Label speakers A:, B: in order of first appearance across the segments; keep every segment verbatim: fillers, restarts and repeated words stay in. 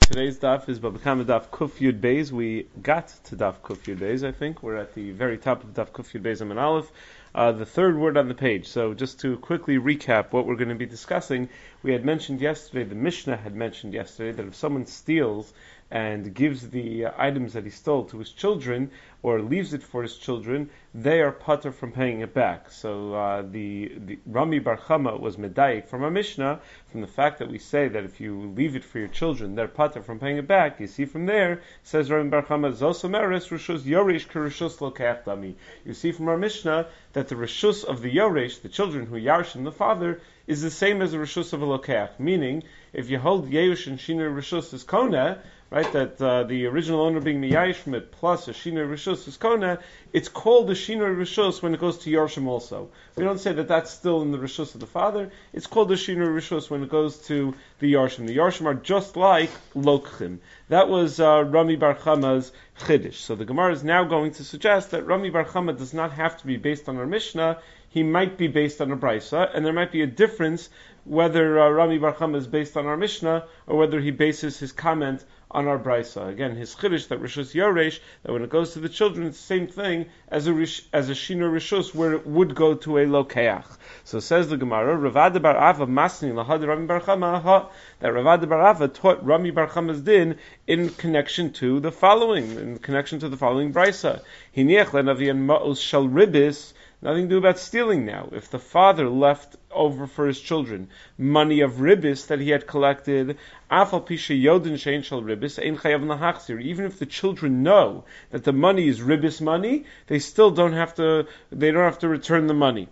A: Today's daf is Babakama Daf Kuf Yud Beis. We got to Daf Kuf Yud Beis, I think. We're at the very top of Daf Kuf Yud Beis Amin Aleph, uh, the third word on the page. So just to quickly recap what we're going to be discussing, we had mentioned yesterday, the Mishnah had mentioned yesterday, that if someone steals and gives the uh, items that he stole to his children, or leaves it for his children, they are patur from paying it back. So uh, the, the Rami Bar Chama was medayik from our Mishnah, from the fact that we say that if you leave it for your children, they're patur from paying it back. You see from there, says Rami Bar Chama, Zosomeres Rishus Yoresh Kerishus Lokach Dami. You see from our Mishnah that the Rishus of the Yoresh, the children who yarshim the father, is the same as the Rishus of a Lokach. Meaning, if you hold Yeush and Shiner Rishus as Kona, right, that uh, the original owner being Miyayish from it plus a Shiner Rishus is Kona, it's called a Shiner Rishus when it goes to Yarshim also. We don't say that that's still in the Rishus of the father, it's called a Shiner Rishus when it goes to the Yarshim. The Yarshim are just like Lokchim. That was uh, Rami Bar Chama's Chiddush. So the Gemara is now going to suggest that Rami Bar Chama does not have to be based on our Mishnah, he might be based on a Brisa, and there might be a difference whether uh, Rami Bar Chama is based on our Mishnah or whether he bases his comment on our Brisa. Again, his Chiddush, that Rishus Yoresh, that when it goes to the children, it's the same thing as a rish, as a Shiner Rishus, where it would go to a Lokeach. So says the Gemara, Ravada Bar Ava Masni Lahad Rami Bar Chama ha, that Ravada Bar Ava taught Rami Bar Chama's din in connection to the following, in connection to the following Brisa. Hiniach lenavian ma'os shal ribis. Nothing to do about stealing now. If the father left over for his children money of ribis that he had collected, afal pisha yodin shein shel ribis ein chayav lahachzir. Even if the children know that the money is ribis money, they still don't have to. They don't have to return the money.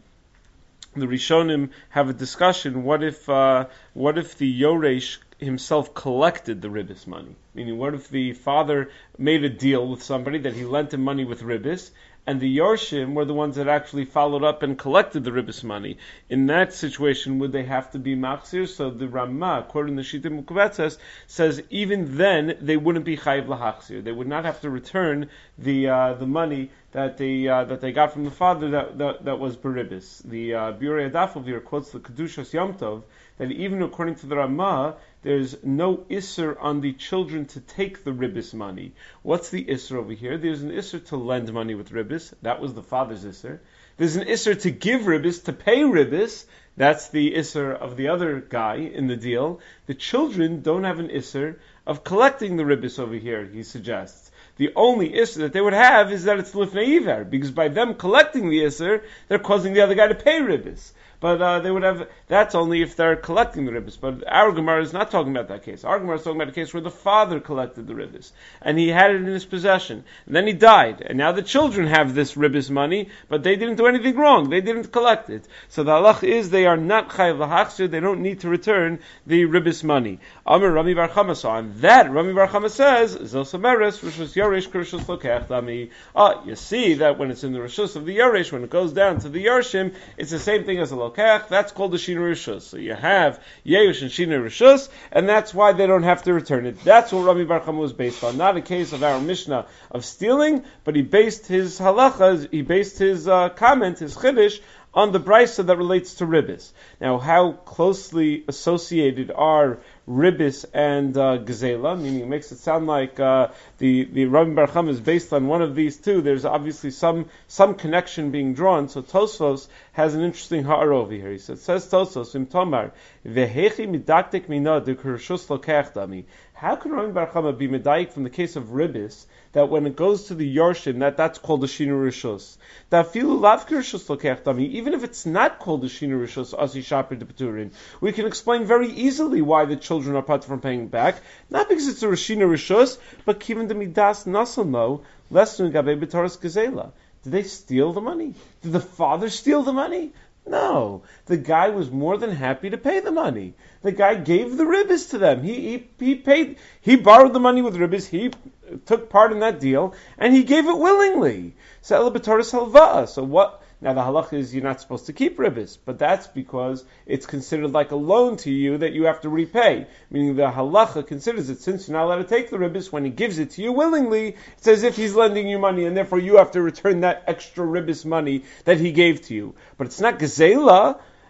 A: The Rishonim have a discussion. What if? Uh, what if the Yoresh himself collected the ribis money? Meaning, what if the father made a deal with somebody that he lent him money with ribis, and the Yarshim were the ones that actually followed up and collected the ribis money? In that situation, would they have to be machzir? So the Ramah, according to Shittim Mukavetzes, says even then they wouldn't be chayiv lahachzir. They would not have to return the uh, the money that they uh, that they got from the father that that, that was beribis. The uh, Biurei Adafovir quotes the Kedushas Yom Tov that even according to the Ramah, there's no isser on the children to take the ribis money. What's the isser over here? There's an isser to lend money with ribis. That was the father's isser. There's an isser to give ribis, to pay ribis. That's the isser of the other guy in the deal. The children don't have an isser of collecting the ribis over here, he suggests. The only isser that they would have is that it's lifnei iver, because by them collecting the isser, they're causing the other guy to pay ribis. But uh, they would have, that's only if they're collecting the ribis. But our Gemara is not talking about that case. Our Gemara is talking about a case where the father collected the ribis, and he had it in his possession. And then he died, and now the children have this ribis money, but they didn't do anything wrong. They didn't collect it. So the halach is they are not chayav lahachzir, they don't need to return the ribis money. Amar Rami Bar Chama, so on that, Rami Bar Chama says, Zosomeres, Rishus Yoresh, Kerishus Lokach Dami. Ah, you see that when it's in the Rishus of the Yoresh, when it goes down to the Yarshim, it's the same thing as a that's called the Shiner Rishus. So you have Yeush and Shiner Rishus, and that's why they don't have to return it. That's what Rami Bar Chama was based on. Not a case of our Mishnah of stealing, but he based his halacha, he based his uh, comment, his chiddush, on the brisa that relates to ribis. Now, how closely associated are ribis and uh, gazela? Meaning, it makes it sound like uh, the the Rami Bar Chama is based on one of these two. There's obviously some some connection being drawn. So Tosfos has an interesting ha'ar over here. He says, says Tosfos im Tomar vehechi midaktik mina de kershus lokach dami. How can Rami Bar Chama be medayik from the case of ribis, that when it goes to the Yarshim, that that's called the Shiner Rishus? That filu lav kershus lokach dami, even if it's not called the Shiner Rishus, asi shaper de peturin, we can explain very easily why the children are part from paying back. Not because it's a Shiner Rishus, but kiven de midas nasalno lesnu gabe b'toras gazela. Did they steal the money? Did the father steal the money? No. The guy was more than happy to pay the money. The guy gave the ribis to them. He, he he paid. He borrowed the money with ribis. He took part in that deal, and he gave it willingly. So ela b'toras halva. So what? Now the halach is you're not supposed to keep ribis, but that's because it's considered like a loan to you that you have to repay. Meaning the halacha considers it, since you're not allowed to take the ribis, when he gives it to you willingly, it's as if he's lending you money, and therefore you have to return that extra ribis money that he gave to you. But it's not gazela.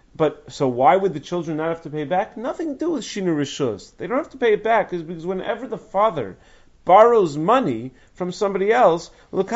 A: But so why would the children not have to pay back? Nothing to do with Shina Rishus. They don't have to pay it back is because whenever the father borrows money from somebody else,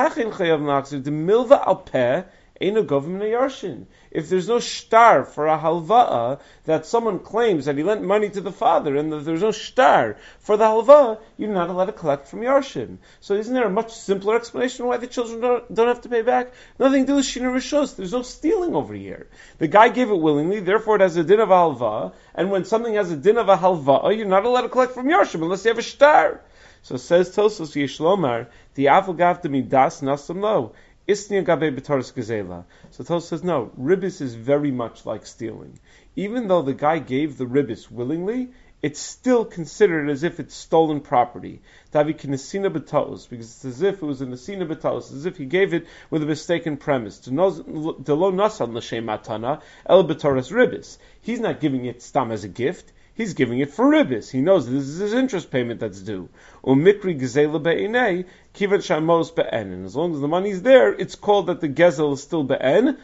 A: the milva al peh ain't a government yarshin. If there's no shtar for a halva'a that someone claims that he lent money to the father and that there's no shtar for the halva'a, you're not allowed to collect from yarshin. So isn't there a much simpler explanation why the children don't, don't have to pay back? Nothing to do with shina rishos. There's no stealing over here. The guy gave it willingly, therefore it has a din of a halva'a, and when something has a din of a halva'a, you're not allowed to collect from yarshin unless you have a shtar. So says Tosos Yishlomar, the afal gavta midas nasam lo. Isnia gabe b'taras gezela. So Tosos says, no, ribis is very much like stealing. Even though the guy gave the ribis willingly, it's still considered as if it's stolen property. Tavi kinesina b'taos, because it's as if it was a nesina b'taos, as if he gave it with a mistaken premise. Delo nasan l'shem matana el b'taras ribis. He's not giving it stam as a gift. He's giving it for ribis. He knows this is his interest payment that's due. Umikri gezela be'inei kivat shamos be'en. And as long as the money's there, it's called that the gezel is still be'en.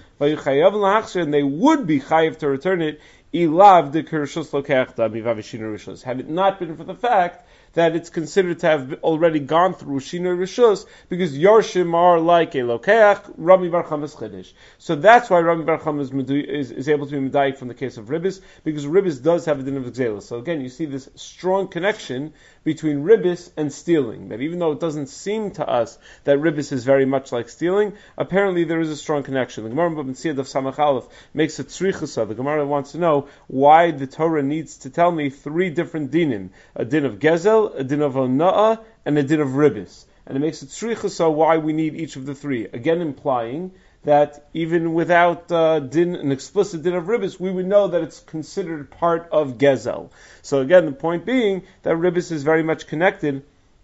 A: And they would be chayiv to return it. Ilav de kirshus lokechta mivavishina rishus. Had it not been for the fact that it's considered to have already gone through Shina Rishus, because Yarshim are like a Lokeach, Rami Bar Chama is Chiddush. So that's why Rami Bar Chama is, is, is able to be Medayik from the case of Ribis, because Ribis does have a din of Gzela. So again, you see this strong connection between Ribis and stealing, that even though it doesn't seem to us that Ribis is very much like stealing, apparently there is a strong connection. The Gemara in Siyad of Samach Aleph makes a tzrichasa. The Gemara wants to know why the Torah needs to tell me three different dinim, a din of Gezel, a din of Ona'ah, and a din of Ribis. And it makes it tzrichasa why we need each of the three. Again implying that even without uh, din, an explicit din of Ribis, we would know that it's considered part of Gezel. So again, the point being that Ribis is very much connected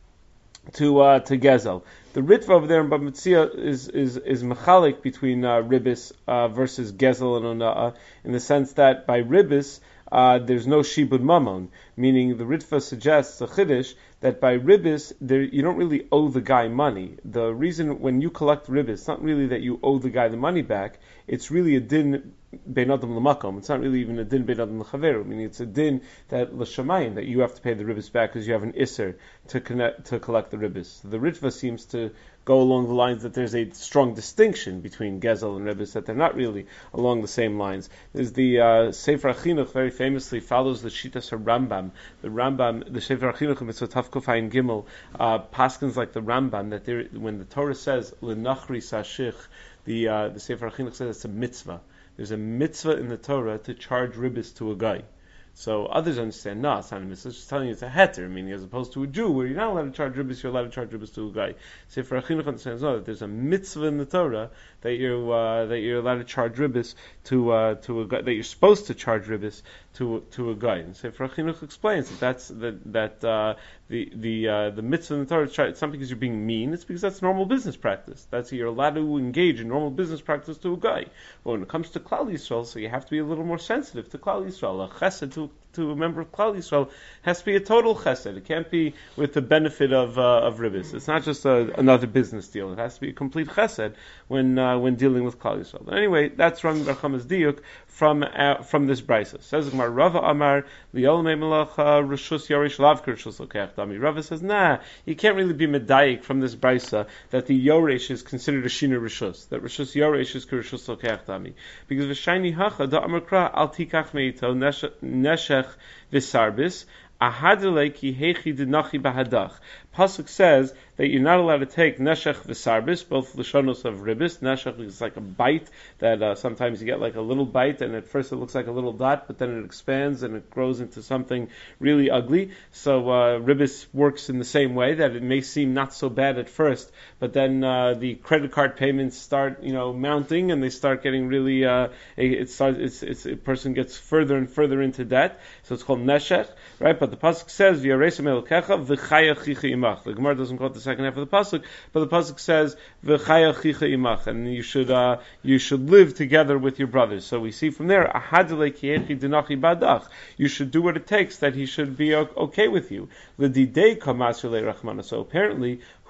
A: to uh, to Gezel. The Ritva over there in Bava Metzia is is is mechalik between uh, Ribis uh, versus Gezel and Ona'ah, in the sense that by Ribis, Uh, there's no shibud mamon, meaning the Ritva suggests a chiddush that by ribis there, you don't really owe the guy money. The reason when you collect ribis, it's not really that you owe the guy the money back. It's really a din bein adam l'makom. It's not really even a din bein adam l'chaveru. Meaning it's a din that l'shamayim, that you have to pay the ribis back because you have an isser to connect, to collect the ribis. The Ritva seems to go along the lines that there's a strong distinction between Gezel and Ribis, that they're not really along the same lines. There's the uh, Sefer HaChinuch very famously follows the Shitas of Rambam. The Rambam, the Sefer HaChinuch in Mitzvot Tav Kuf Ayin Gimel, uh, paskins like the Rambam, that there, when the Torah says, L'nachri sashich, the, uh, the Sefer HaChinuch says it's a mitzvah. There's a mitzvah in the Torah to charge Ribis to a guy. So others understand, no, it's not a mitzvah, it's just telling you it's a heter, meaning as opposed to a Jew, where you're not allowed to charge ribis, you're allowed to charge ribis to a guy. So for Achinuch understands, no, that there's a mitzvah in the Torah that you're, uh, that you're allowed to charge ribis to, uh, to a guy, that you're supposed to charge ribis to, to a guy. And so for Achinuch explains that that's, that, that, uh, the, the, uh, the mitzvah in the Torah, it's not because you're being mean, it's because that's normal business practice. That's, you're allowed to engage in normal business practice to a guy. But when it comes to Klal Yisrael, so you have to be a little more sensitive to Klal Yisrael. A chesed to to a member of Klal Yisrael has to be a total chesed. It can't be with the benefit of uh, of ribis. It's not just a, another business deal. It has to be a complete chesed when uh, when dealing with Klal Yisrael. But anyway, that's Rami Bar Chama's diuk from uh, from this brisa. Says Gemara, Rava Amar liolmei melacha rishus yorish lavker rishus lokech dami. Rava says, nah, you can't really be medayik from this brisa that the yoresh is considered a shina rishus. That rishus yoresh is rishus lokech dami, because v'shayni hacha da amar kra al tikach meito neshech v'sarbis ahadele ki hechi denachi bahadach. Pasuk says that you're not allowed to take neshech v'sarbis, both lashonos of ribis. Neshech is like a bite that uh, sometimes you get like a little bite, and at first it looks like a little dot, but then it expands and it grows into something really ugly. So uh, ribis works in the same way, that it may seem not so bad at first, but then uh, the credit card payments start, you know, mounting, and they start getting really. Uh, it starts. It's, it's a person gets further and further into debt. So it's called neshech, right? But the pasuk says v'yaresem elokecha v'chaya chicha imach. The Gemara doesn't quote the second half of the pasuk, but the pasuk says v'chaya chicha imach, and you should uh, you should live together with your brothers. So we see from there ahadle kiechi denachi badach. You should do what it takes that he should be okay with you. L'didei kamasule rachmana. So apparently,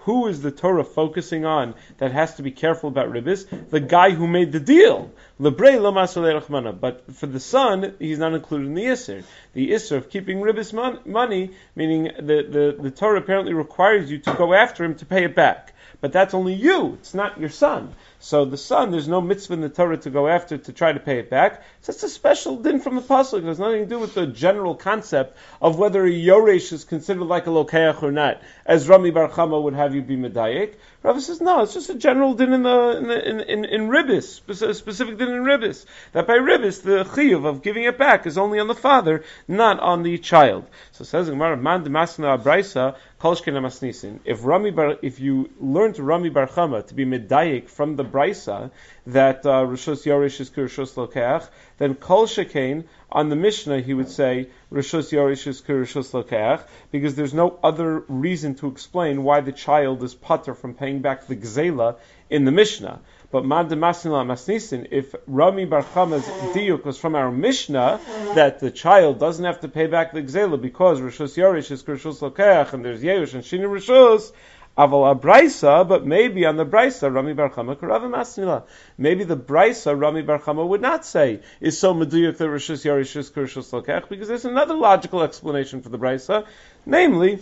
A: who is the Torah focusing on that has to be careful about ribbis? The guy who made the deal. Lebrei lo masur le'rachmana. But for the son, he's not included in the Isser. The Isser of keeping ribbis mon- money, meaning the, the, the Torah apparently requires you to go after him to pay it back. But that's only you. It's not your son. So the son, there's no mitzvah in the Torah to go after to try to pay it back. So it's a special din from the pasuk. It has nothing to do with the general concept of whether a yoresh is considered like a lokeach or not, as Rami Bar Chama would have you be medayik. Rava says no, it's just a general din in the in the, in, in, in ribbis, a specific din in ribbis. That by ribbis the chiyuv of giving it back is only on the father, not on the child. So it says in Gemara, man demasna abraisa kol shkena masnisin. If Rami Bar, if you learn to Rami Bar Chama to be medayik from the Braisa that uh, Rishus Yorish is Rishus Lokeach, then Kol Shekain on the Mishnah he would say Rishus Yorish is Rishus Lokeach, because there's no other reason to explain why the child is pater from paying back the Gzela in the Mishnah. But Mad Masnila Masnisin, if Rami Bar Chama's diuk was from our Mishnah that the child doesn't have to pay back the Gzela because Rishus Yorish is Rishus Lokeach and there's Yerush and Shini Rishus, Aval a Braisa, but maybe on the Braisa, Rami Bar Chama Karava Masnila. Maybe the Braisa, Rami Bar Chama would not say, is so meduyuk that Rishus Yorish is Rishus Lokech, because there's another logical explanation for the Braisa, namely,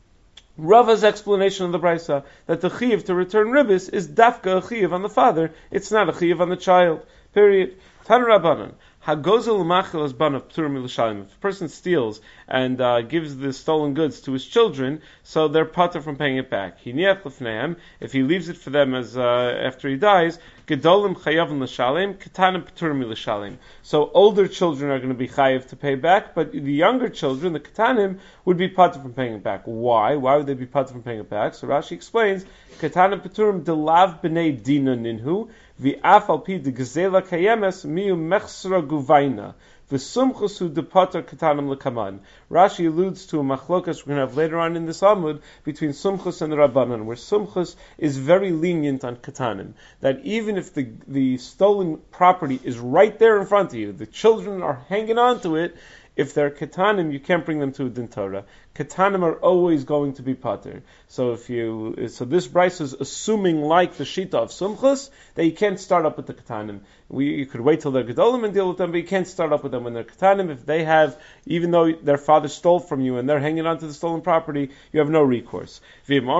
A: Rava's explanation of the Braisa, that the Chiv to return ribbis is dafka a Chiv on the father, it's not a Chiv on the child. Period. Tan Rabbanan. Hagozel machel as ban of pturim ilushalim. If a person steals and uh, gives the stolen goods to his children, so they're pater from paying it back. Hiniach lefneim. If he leaves it for them as uh, after he dies, gedolim chayavim l'shalim, ketanim pturim ilushalim. So older children are going to be chayiv to pay back, but the younger children, the ketanim, would be pater from paying it back. Why? Why would they be pater from paying it back? So Rashi explains, ketanim pturim delav b'nei dina ninhu. V'afal pi de gezela kayemes miu mechsra guvaina v'sumchusu de pater ketanim lekaman. Rashi alludes to a machlokas we're going to have later on in this Amud between Sumchus and the Rabbanan, where Sumchus is very lenient on ketanim. That even if the the stolen property is right there in front of you, the children are hanging on to it, if they're ketanim, you can't bring them to a din Torah. Ketanim are always going to be pater. So if you, so this Bryce is assuming, like the Shita of Sumchus, that you can't start up with the ketanim. We, you could wait till they're gedolim and deal with them, but you can't start up with them when they're ketanim. If they have, even though their father stole from you and they're hanging on to the stolen property, you have no recourse. And even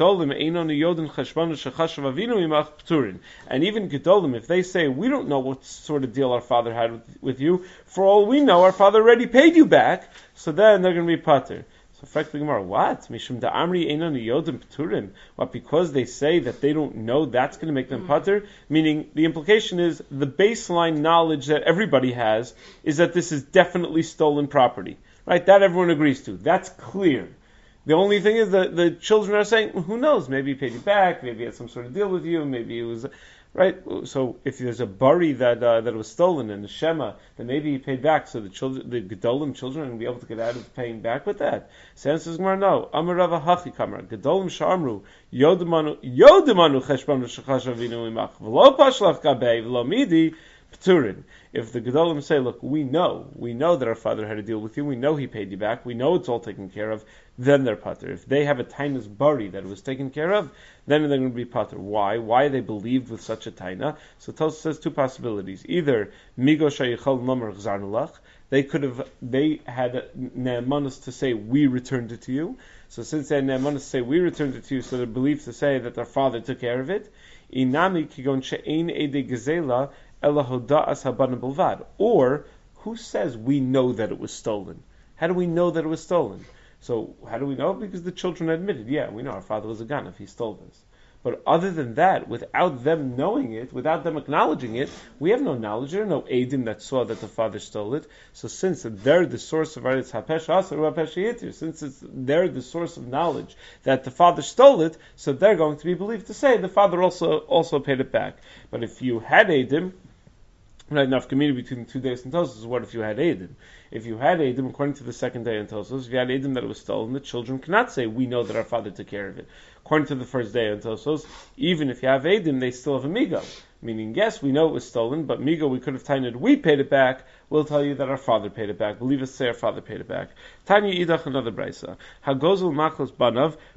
A: gedolim, if they say, we don't know what sort of deal our father had with, with you, for all we know, our father already paid you back, so then they're going to be pater. So, frankly, Gemara, what? Mishum da amri einon yodim pturim. What? Because they say that they don't know, that's going to make them pater? Meaning, the implication is the baseline knowledge that everybody has is that this is definitely stolen property, right? That everyone agrees to. That's clear. The only thing is that the children are saying, well, who knows? Maybe he paid you back. Maybe he had some sort of deal with you. Maybe it was. Right, so if there's a bari that uh, that was stolen and the shema, then maybe he paid back, so the children, the gedolim children, are going to be able to get out of paying back with that. So says Gemara, no. Amar Rava Hachi Kamar gedolim shamru yodemanu yodemanu cheshbanu shechash avinu imach v'lo pashlach gabei v'lo midi pturin. If the gedolim say, look, we know, we know that our father had a deal with you, we know he paid you back, we know it's all taken care of, then they're pater. If they have a tainus bari that it was taken care of, then they're going to be pater. Why? Why are they believed with such a taina? So Tosfos says two possibilities. Either migo shayichol nomer chzarnulach, they could have, they had ne'emanos to say, we returned it to you. So since they had ne'emanos to say, we returned it to you, so they're believed to say that their father took care of it. Inami kigon she'ein ede gezela ela hoda'as habanim bilvad. Or, who says we know that it was stolen? How do we know that it was stolen? So, how do we know? Because the children admitted, yeah, we know our father was a ganav, he stole this. But other than that, without them knowing it, without them acknowledging it, we have no knowledge. There are no Eidim that saw that the father stole it. So since they're the source of Aretz Hapesh Asar Hapesh Yitir, since it's, they're the source of knowledge that the father stole it, so they're going to be believed to say the father also also paid it back. But if you had Eidim, right, enough community between the two days in Tosfos, what if you had Eidim? If you had Eidim, according to the second day in Tosfos, if you had Eidim that it was stolen, the children cannot say, we know that our father took care of it. According to the first day in Tosfos, even if you have Eidim, they still have a Migo. Meaning, yes, we know it was stolen, but Migo, we could have tained, we paid it back, we'll tell you that our father paid it back. Believe us, say our father paid it back. Tanya Idach, another Braisa. Hagozel Machos Banav,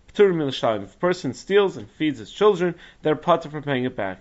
A: If a person steals and feeds his children, they're patur from paying it back.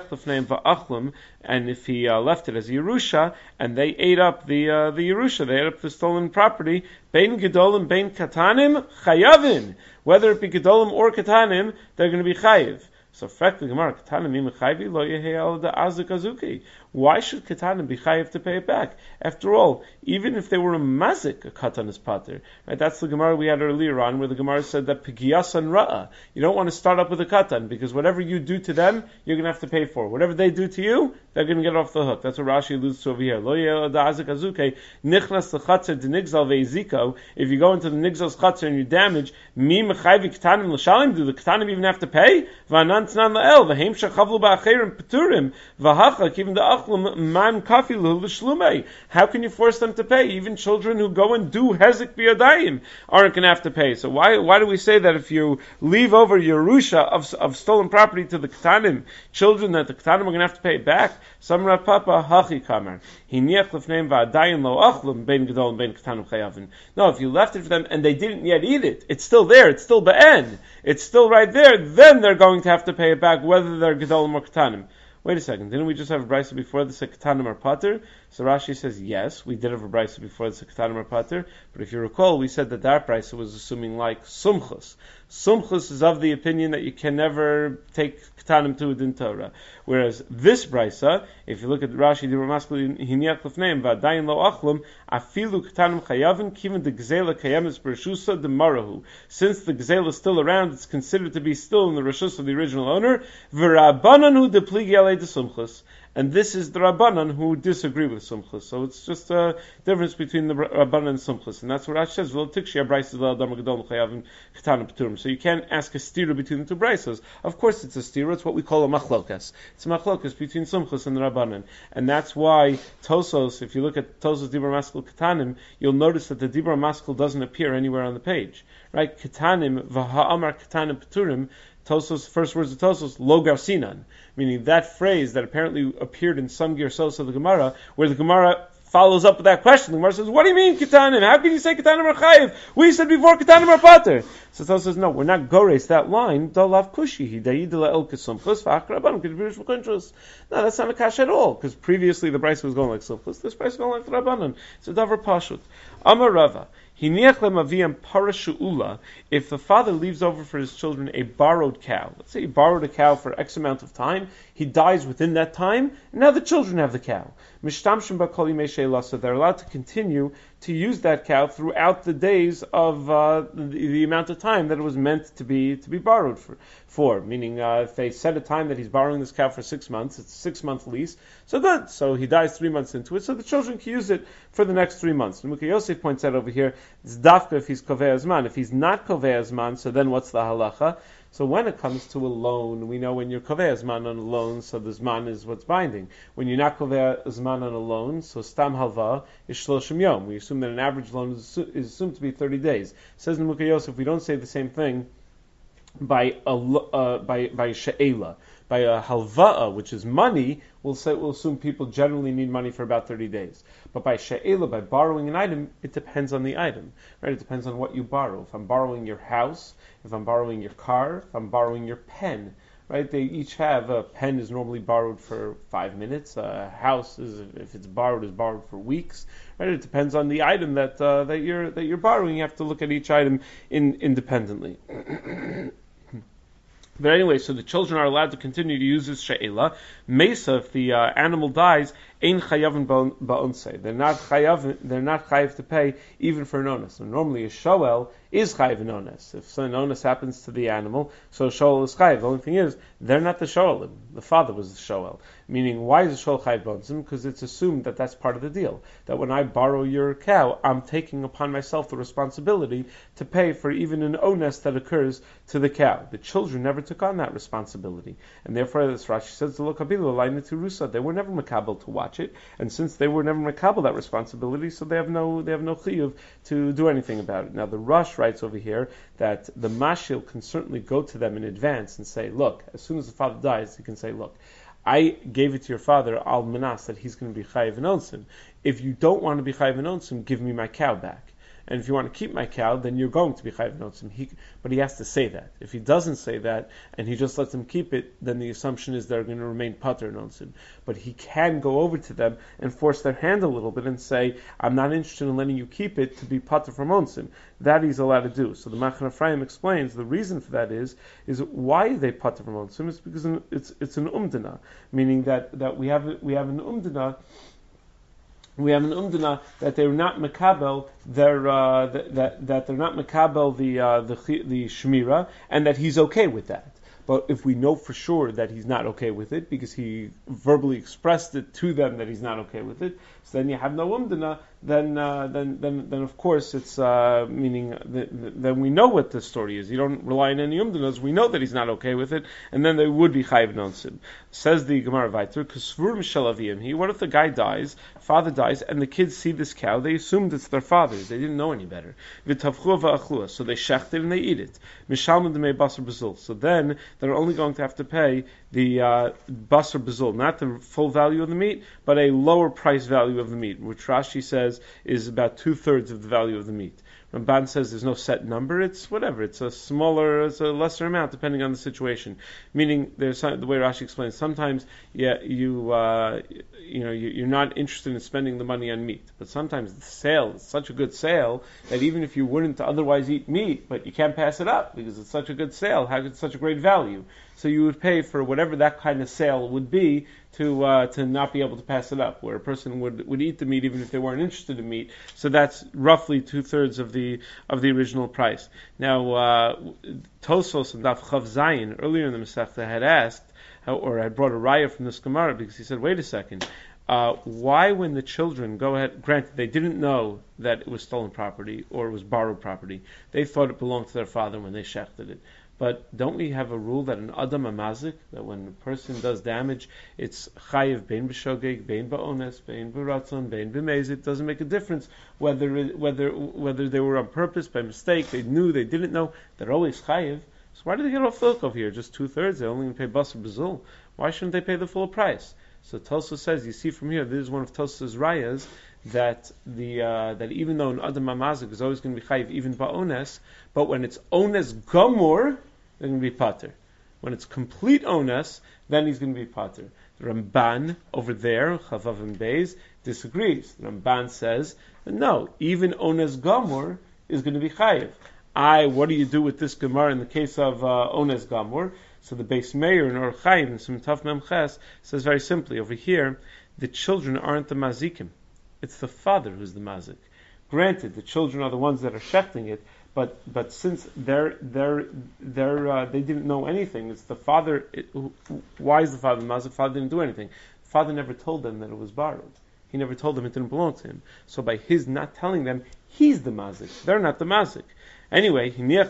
A: And if he uh, left it as Yerusha, and they ate up the uh, the Yerusha, they ate up the stolen property, bein gedolim, bein katanim, chayavin. Whether it be gedolim or katanim, they're going to be chayiv. So, frankly, Gemara, katanim imachayvi lo yehei al da azik azuki. Why should katanim be chayiv to pay it back? After all, even if they were a mazik, a katan is pater. Right? That's the Gemara we had earlier on, where the Gemara said that pigiyasan ra'a. You don't want to start up with a katan, because whatever you do to them, you're going to have to pay for. Whatever they do to you, they're going to get off the hook. That's what Rashi alludes to over here. Lo yehei al da azik azuki, nichnas l'chatzer denigzal ve'eziko. If you go into the nigzal's chatzer and you damage, mi mechayvi katanim l'shalim, do the katanim even have to pay? V'anan tnan la'el, v'heim shachavlu ba'acherim peturim, v'hachak, even the man kafilu l'shlumei. How can you force them to pay? Even children who go and do hezek biyadayim aren't going to have to pay. So why why do we say that if you leave over Yerusha of of stolen property to the ketanim, children, that the ketanim are going to have to pay it back? Some Rav Papa hachi kamar hiniach lefneim va'adayin lo achlum bein gedol and bein ketanim chayavin. No, if you left it for them and they didn't yet eat it, it's still there. It's still be'en. It's still right there. Then they're going to have to pay it back, whether they're gedolim or ketanim. Wait a second, didn't we just have a brisa before the Ketanim or Pater? So Rashi says, yes, we did have a brisa before the Ketanim or Pater, but if you recall, we said that that brisa was assuming like Sumchus. Sumchus is of the opinion that you can never take Ketanim to a din Torah. Whereas this brisa, if you look at Rashi, the Ramaskal hiniach lefneim va'adayin lo achlum, afilu Ketanim chayavin kiven de gzela kayemes b'reshusa de marahu. Since the gzela is still around, it's considered to be still in the reshus of the original owner. V'rabanan hu de pligi alei de sumchus. And this is the Rabbanan who disagree with Sumchus. So it's just a difference between the Rabbanan and Sumchus. And that's what Rashi says. So you can't ask a stira between the two brises. Of course it's a stira. It's what we call a machlokas. It's a machlokas between Sumchus and the Rabbanan. And that's why Tosos, if you look at Tosos Dibur Maskul Ketanim, you'll notice that the Dibur Maskul doesn't appear anywhere on the page. Right? Ketanim, v'ha'amar Ketanim Peturim, Tosos, first words of Tosos, lo garsinan, meaning that phrase that apparently appeared in some Gersos of the Gemara, where the Gemara follows up with that question. The Gemara says, what do you mean Ketanim? How can you say Ketanim are chayiv? We said before Ketanim are pater. So Tosos says, no, we're not gores that line. Dalav kushi hidayidla el kesumchus v'achraban k'dibirish v'kuntrus. No, that's not a kash at all, because previously the price was going like sumchus. This price is going like the Rabbanan. It's a davar pashut. Amar Rava. If the father leaves over for his children a borrowed cow, let's say he borrowed a cow for X amount of time, he dies within that time, and now the children have the cow. So they're allowed to continue to use that cow throughout the days of uh, the, the amount of time that it was meant to be to be borrowed for. for. Meaning, uh, if they set a time that he's borrowing this cow for six months, it's a six-month lease, so good. So he dies three months into it, so the children can use it for the next three months. And Mukha Yosef points out over here, it's dafka if he's kovei azman. If he's not kovei azman, so then what's the halacha? So when it comes to a loan, we know when you're kovei azman on a loan, so the zman is what's binding. When you're not kovei azman on a loan, so stam halva is shloshim yom. We assume that an average loan is, is assumed to be thirty days. Says in Mukha Yosef, we don't say the same thing by a uh, by by she'ela. By a halva'a, which is money, we'll say we'll assume people generally need money for about thirty days. But by she'ela, by borrowing an item, it depends on the item, right? It depends on what you borrow. If I'm borrowing your house, if I'm borrowing your car, if I'm borrowing your pen, right? They each have a pen is normally borrowed for five minutes. A house is, if it's borrowed, is borrowed for weeks. Right? It depends on the item that uh, that you're that you're borrowing. You have to look at each item in, independently. But anyway, so the children are allowed to continue to use this she'ela. Mesa, if the uh, animal dies, ein chayavin ba'onsei. They're not chayav. They're not chayav to pay even for an onus. So normally a shoel is chayav an onus. If an onus happens to the animal, so a shoel is chayav. The only thing is, they're not the shoel. The father was the shoel. Meaning, why is the shoel chayav ba'onsim? Because it's assumed that that's part of the deal. That when I borrow your cow, I'm taking upon myself the responsibility to pay for even an onus that occurs to the cow. The children never took on that responsibility, and therefore, as Rashi says, the lokabilu alayna tirusa, they were never makabel to watch it, and since they were never makabel that responsibility, so they have no they have no chiyuv to do anything about it. Now, the Rosh writes over here that the mashil can certainly go to them in advance and say, look, as soon as the father dies, he can say, look, I gave it to your father al manas that he's going to be chayiv and onsim. If you don't want to be chayiv and onsim, give me my cow back. and if you want to keep my cow, then you're going to be chayiv notzim. He, but he has to say that. If he doesn't say that, and he just lets them keep it, then the assumption is they're going to remain pater notzim. But he can go over to them and force their hand a little bit and say, I'm not interested in letting you keep it to be pater from notzim. That he's allowed to do. So the Machane Ephraim explains the reason for that is is why they pater from notzim. It's because it's it's an umdana, meaning that, that we have we have an umdana. We have an umdana that they're not makabel, they're uh, that, that that they're not makabel the uh, the the shmira, and that he's okay with that. But if we know for sure that he's not okay with it because he verbally expressed it to them that he's not okay with it, so then you have no umdana. Then, uh, then, then, then, of course, it's uh, meaning that, then we know what the story is. You don't rely on any umdanas. We know that he's not okay with it, and then they would be chayiv notzim. Says the Gemara Vayter, "Kasvur mishalavim he." What if the guy dies, father dies, and the kids see this cow? They assumed it's their father's. They didn't know any better. V'tavchu v'achlua, so they shecht it and they eat it. Mishalman demei basar bazul. So then they're only going to have to pay the uh, basar bazul, not the full value of the meat, but a lower price value of the meat, which Rashi says is about two-thirds of the value of the meat. Ramban says there's no set number, it's whatever, it's a smaller, it's a lesser amount depending on the situation. Meaning, there's some, the way Rashi explains, sometimes yeah, you uh, you know, you, you're not interested in spending the money on meat, but sometimes the sale is such a good sale that even if you wouldn't otherwise eat meat, but you can't pass it up because it's such a good sale, how it's such a great value. So you would pay for whatever that kind of sale would be to uh, to not be able to pass it up, where a person would, would eat the meat even if they weren't interested in meat. So that's roughly two thirds of the of the original price. Now, uh, Tosfos and Daf Chav Zayin earlier in the Masechta had asked, or had brought a raya from this Gemara because he said, wait a second, uh, why when the children go ahead? Granted, they didn't know that it was stolen property or it was borrowed property. They thought it belonged to their father when they shechted it. But don't we have a rule that an adam amazik, that when a person does damage, it's chayiv bein b'shogeg, bein ba'ones, bein b'ratzon, bein b'meiz. It doesn't make a difference whether it, whether whether they were on purpose, by mistake, they knew, they didn't know. They're always chayiv. So why do they get off the hook over here? Just two thirds. They only pay basar bazul. Why shouldn't they pay the full price? So Tosfos says, you see from here, this is one of Tosfos' rayas, that the uh, that even though an adam amazik is always going to be chayiv, even ba'ones, but when it's ones gamur, they're going to be pater. When it's complete ones, then he's going to be pater. The Ramban over there, Chavav and Beis, disagrees. The Ramban says, no, even ones gamur is going to be chayiv. I, what do you do with this Gemara in the case of uh, ones gamur? So the Beis Meir in Or Chaim, in Sim Taf Mem Ches, says very simply, over here, the children aren't the mazikim. It's the father who's the mazik. Granted, the children are the ones that are shechting it, but but since they're they're they're uh, they didn't know anything, it's the father. It, who, why is the father the mazik? The father didn't do anything. The father never told them that it was borrowed. He never told them it didn't belong to him. So by his not telling them, he's the mazik. They're not the mazik. Anyway, but if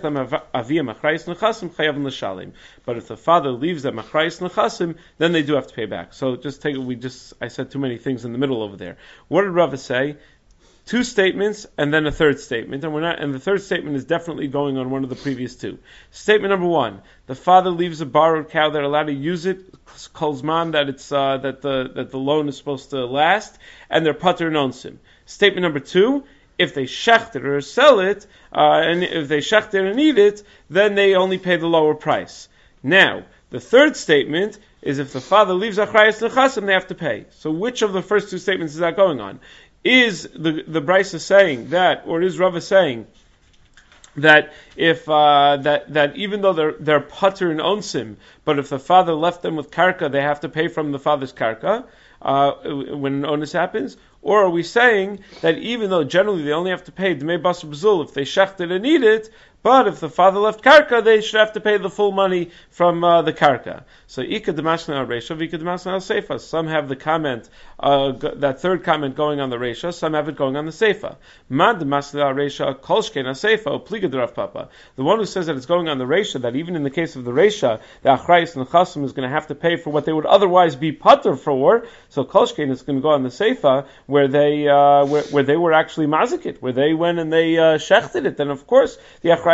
A: the father leaves them achrayis nechasim, then they do have to pay back. So just take we just I said too many things in the middle over there. What did Rava say? Two statements and then a third statement, and we're not. And the third statement is definitely going on one of the previous two. Statement number one: the father leaves a borrowed cow; they're allowed to use it. Kolzman that it's uh, that the that the loan is supposed to last, and they're pater nonsim. Statement number two: if they shecht it or sell it, uh, and if they shecht it and eat it, then they only pay the lower price. Now, the third statement is if the father leaves achrayis nechasim, they have to pay. So which of the first two statements is that going on? Is the the Brisa saying that, or is Rava saying that if uh, that that even though they're they're pater and onsim, but if the father left them with karka, they have to pay from the father's karka uh, when an onus happens? Or are we saying that even though generally they only have to pay dmei basar bazul if they shecht it and eat it, but if the father left karka, they should have to pay the full money from uh, the karka. So ika demashna al reisha, vika demashna al seifa. Some have the comment, uh, g- that third comment going on the reisha. Some have it going on the seifa. Ma demashna al reisha kol shkein al seifa pliga d'Rav Papa. The one who says that it's going on the reisha, that even in the case of the reisha, the achrayis nechasim is going to have to pay for what they would otherwise be pater for. So kol shkein is going to go on the seifa where they uh, where, where they were actually mazikit, where they went and they uh, shechted it. Then of course the achrayis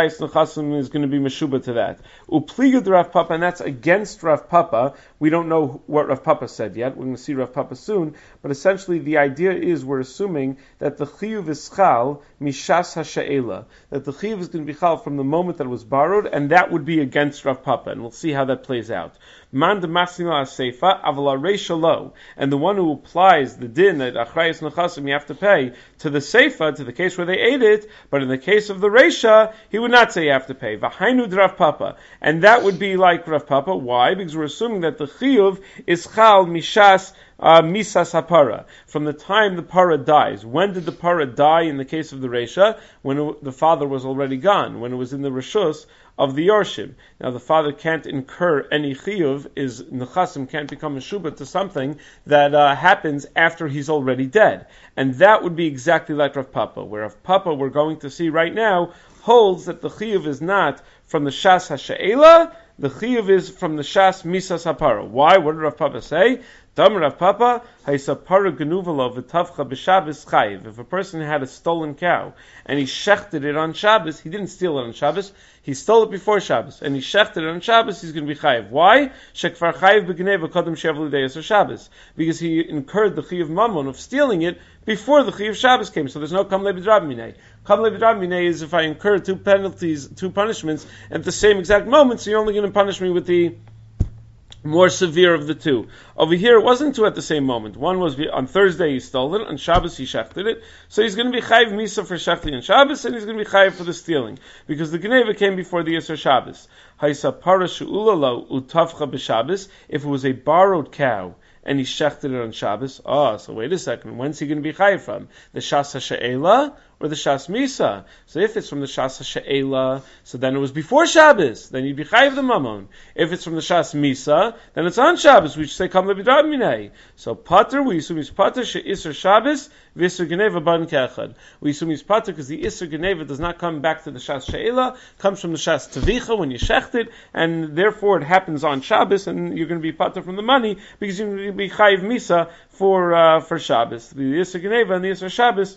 A: achrayis nechasim is going to be meshuba to that. Upliga de Rav Papa, and that's against Rav Papa. We don't know what Rav Papa said yet. We're going to see Rav Papa soon. But essentially, the idea is we're assuming that the chiyuv is chal mishas hasha'ela, that the chiyuv is going to be chal from the moment that it was borrowed, and that would be against Rav Papa, and we'll see how that plays out. Man de masnila aseifa avala reisha lo, and the one who applies the din that achrayis nechasim you have to pay to the seifa, to the case where they ate it, but in the case of the reisha, he would not say you have to pay. V'hainu de Rav Papa, and that would be like Rav Papa. Why? Because we're assuming that the chiyuv is chal mishas Uh, misas hapara, from the time the para dies. When did the para die in the case of the Reisha? When it, the father was already gone, when it was in the Rishus of the Yorshim. Now the father can't incur any chiyuv, is nechasim can't become a shubah to something that uh, happens after he's already dead. And that would be exactly like Rav Papa, where Rav Papa, we're going to see right now, holds that the chiyuv is not from the shas hasha'ela, the chiyuv is from the shas misas hapara. Why? What did Rav Papa say? Dam Rav Papa, haisapara genuvalo v'tavcha b'Shabbos chayiv. If a person had a stolen cow and he shechted it on Shabbos, he didn't steal it on Shabbos, he stole it before Shabbos, and he shechted it on Shabbos, he's going to be chayiv. Why? Shekvar chayiv b'gneva kodem she'avlu deyas or Shabbos, because he incurred the chiyuv mammon of stealing it before the chiyuv Shabbos came. So there's no kamle b'drab minei. Kamle b'drab minei is if I incur two penalties, two punishments at the same exact moment, so you're only going to punish me with the more severe of the two. Over here, it wasn't two at the same moment. One was on Thursday he stole it, on Shabbos he shechted it, so he's going to be chayiv misa for shechting on Shabbos, and he's going to be chayiv for the stealing, because the Geneva came before the Yisr Shabbos. Haisa para she'ulalo utavcha b'Shabbos, if it was a borrowed cow, and he shechted it on Shabbos, oh, so wait a second, when's he going to be chayiv from? The Shas HaSha'ela or the Shas Misa? So if it's from the Shas HaSha'ela, so then it was before Shabbos, then you'd be chayiv the mammon. If it's from the Shas Misa, then it's on Shabbos, we should say kam lebidrab minei. So pater, we assume he's pater she'isr Shabbos, v'isr Geneva ban kechad. We assume he's pater because the isr Geneva does not come back to the Shas Sha'ela, comes from the Shas Tavicha when you shecht it, and therefore it happens on Shabbos, and you're going to be pater from the money, because you're going to be chayiv Misa for, uh, for Shabbos. The isr Geneva and the isr Shabbos